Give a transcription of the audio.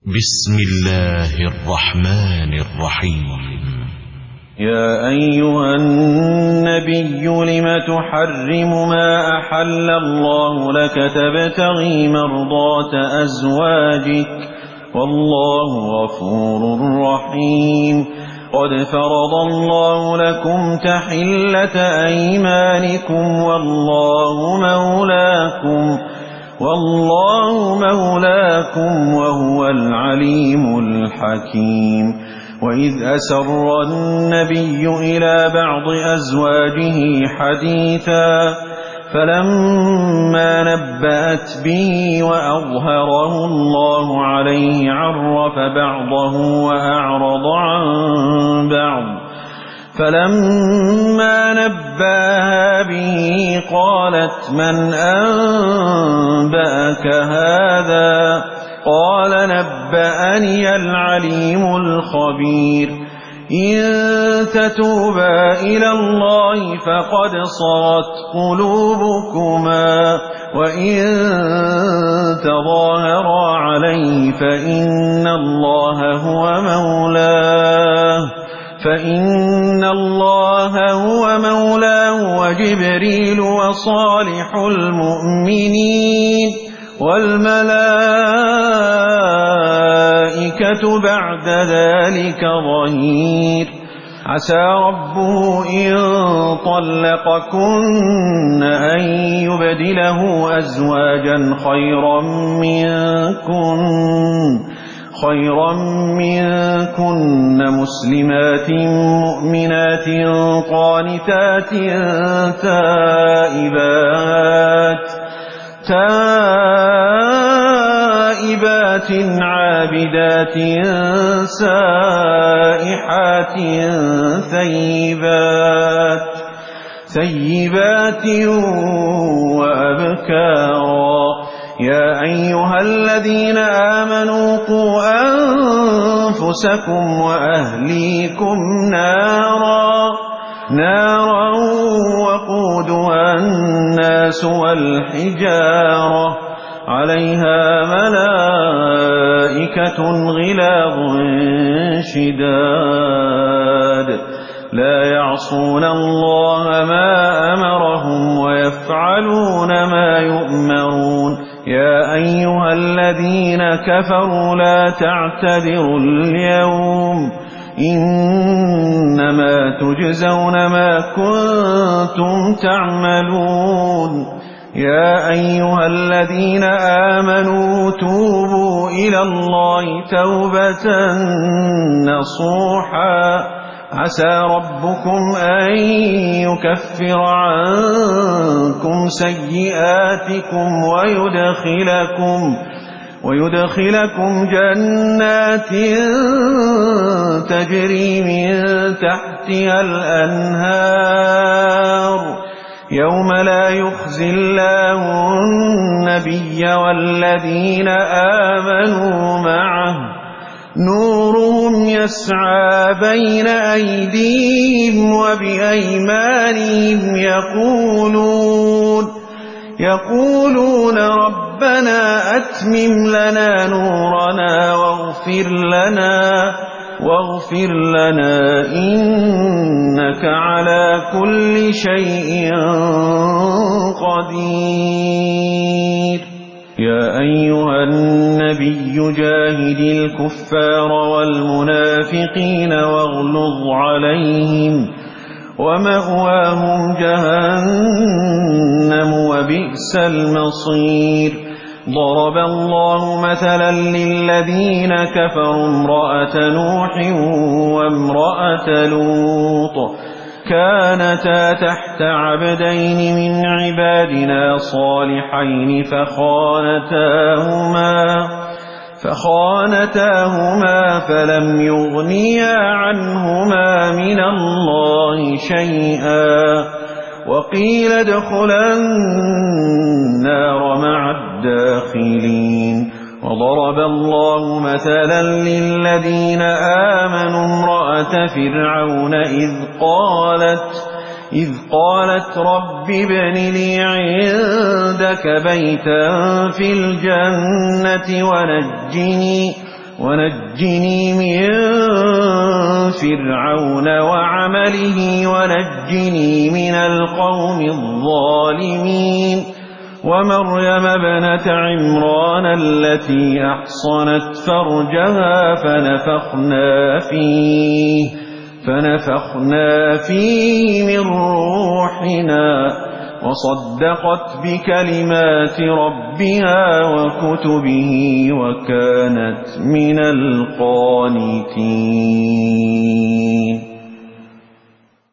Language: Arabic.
بسم الله الرحمن الرحيم. يا أيها النبي لم تحرم ما أحل الله لك تبتغي مرضات أزواجك والله غفور رحيم. قد فرض الله لكم تحلة أيمانكم والله مولاكم وهو العليم الحكيم. وإذ أسر النبي إلى بعض أزواجه حديثا فلما نبأت به وأظهره الله عليه عرف بعضه وأعرض عن بعض. فلما نبأها به قالت من أنبأك هذا؟ قال نبأني العليم الخبير. إن تتوبا إلى الله فقد صغت قلوبكما وإن تظاهرا عليه فإن الله هو مولاه وجبريل وصالح المؤمنين والملائكة بعد ذلك ظهير. عسى ربه إن طلقكن أن يبدله أزواجا خيرا منكن مسلمات مؤمنات قانتات تائبات عابدات سائحات ثيبات وأبكارا. يا أيها الذين آمنوا قوا أنفسكم وأهليكم نارا وقودها الناس والحجارة عليها ملائكة غلاظ شداد لا يعصون الله ما أمرهم ويفعلون ما يؤمرون. يا أيها الذين كفروا لا تعتذروا اليوم إنما تجزون ما كنتم تعملون. يا أيها الذين آمنوا توبوا إلى الله توبة نصوحا عسى ربكم أن يكفر عنكم سيئاتكم ويدخلكم جنات تجري من تحتها الأنهار يوم لا يخزي الله النبي والذين آمنوا معه نورهم يسعى بين أيديهم وبأيمانهم يقولون ربنا أتمم لنا نورنا واغفر لنا إنك على كل شيء قدير. يا أيها النبي جاهد الكفار والمنافقين واغلظ عليهم ومأواهم جهنم وبئس المصير. ضرب الله مثلا للذين كفروا امرأة نوح وامرأة لوط كانتا تحت عبدين من عبادنا صالحين فخانتاهما فلم يغنيا عنهما من الله شيئا وقيل ادخلا النار مع الداخلين. وضرب الله مثلا للذين آمنوا امرأة فرعون إذ قالت رب ابن لي عندك بيتا في الجنة ونجني من فرعون وعمله ونجني من القوم الظالمين ومريم ابنة عمران التي أحصنت فرجها فنفخنا فيه من روحنا وصدقت بكلمات ربها وكتبه وكانت من القانتين.